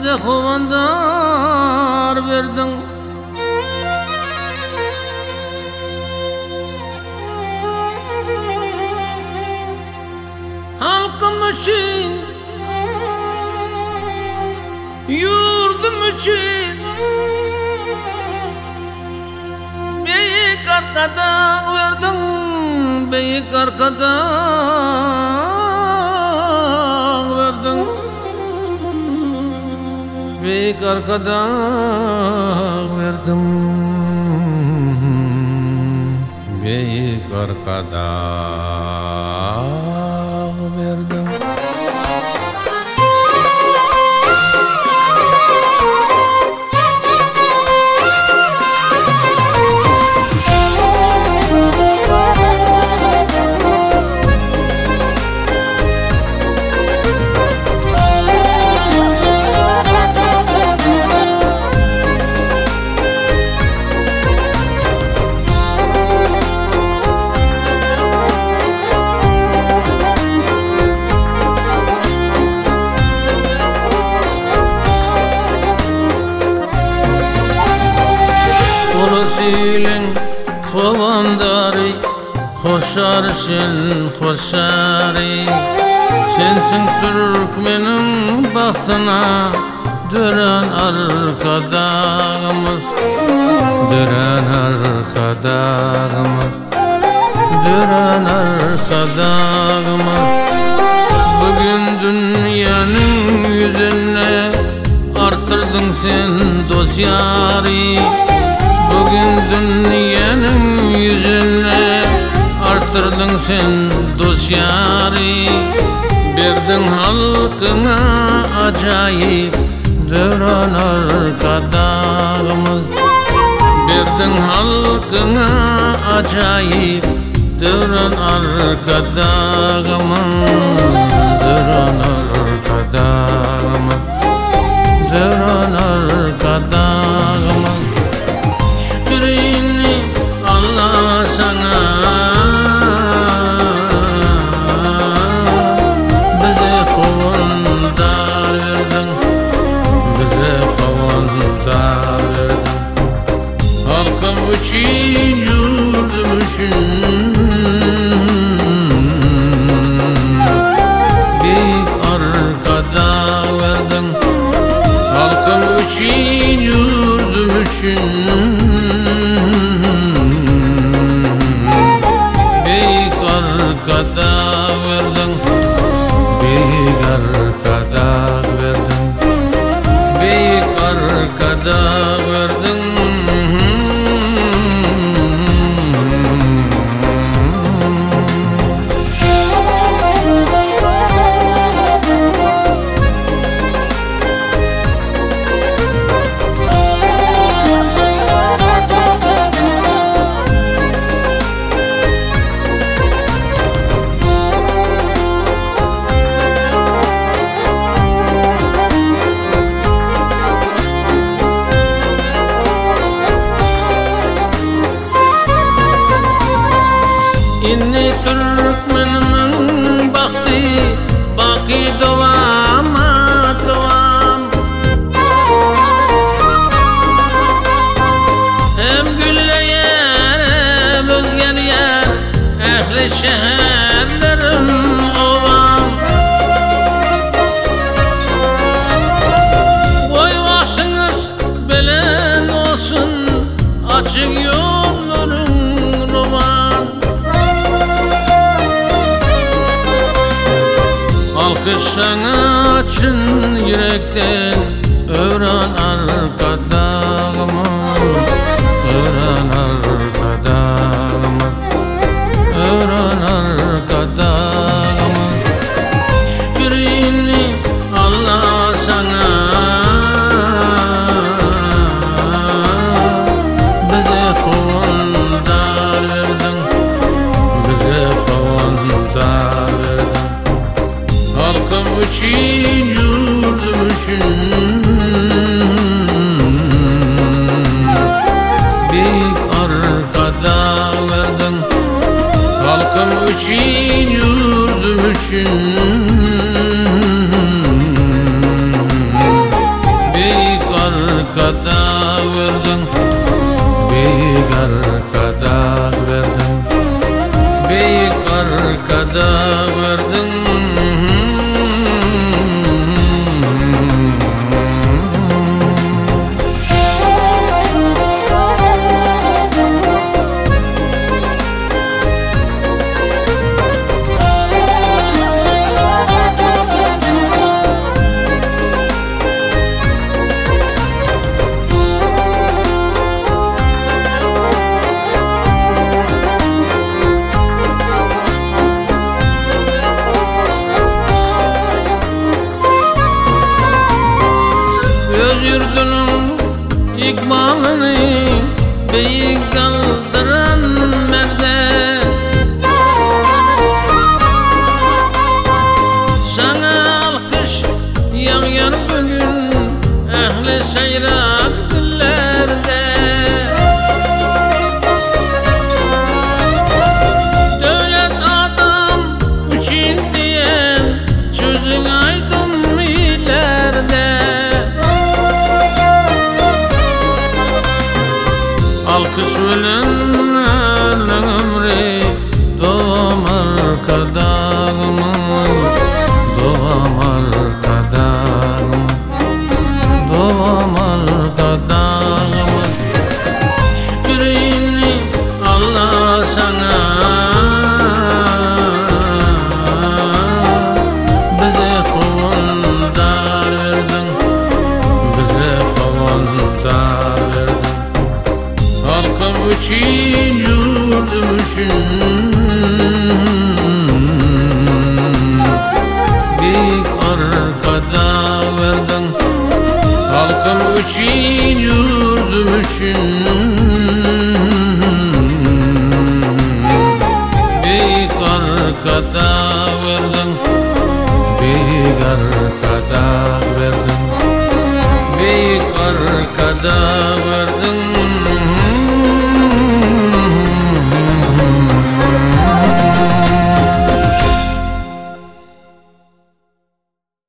bize kovandar verdin. Halkım için, yurdum için büyük arkadan verdim, büyük arkadan verdim, büyük arkadan verdim, büyük arkadan verdim. Silin kovandari, hoşar sen hoşari. Sensin Türkmenin bahtına dönen arkadağımız, dönen arkadağımız, dönen arkadağımız. Bugün dünyanın yüzüne artırdın sen dosyari. Bugün dünyanın yüzüne artırdın sen dosyari. Verdin halkına acayip dönen arkadağımız. Verdin halkına acayip dönen arkadağımız, dönen arkadağımız, dönen arkadağımız. Şükrini Allah sana, bize kovandar verdin, bize kovandar verdin. Halkım için, yurdum için büyük arkada verdin. Halkım için, yurdum için arkada verdin, büyük arkada verdin, büyük arkada verdin. İnni Türkmeninin baktı, baki doğama doğam. Hem gülleyer hem özgeriyer, ehli şehirlerim ovam. Koy başınız belen olsun, açık yolların roman. Alkışlarını açın yürekten, öğren arkadağımı, öğren arkadağımı, öğren arkadağımı. Şükrini Allah sana, bize kovandar verdin, bize kovandar verdin. Halkım için, yurdum için büyük arkada verdin. Halkım için, yurdum için arkada verdin. Yurdunun ikbalını beyik kaldıran merde, sana alkış yağar bugün ehli seyrak dillerde. Devlet adam için diyen sözün aydın ileride. Alkış bilen ömrü doğam arkadağımı, doğam arkadağımı, doğam arkadağımı. Şükrünü Allah sana, bize kuvundar verdin, bize kuvundar verdin. Halkım için, yurdum için büyük arkada verdin. Halkım için, yurdum için büyük arkada verdin. Büyük arkada verdin. Büyük arkada verdin.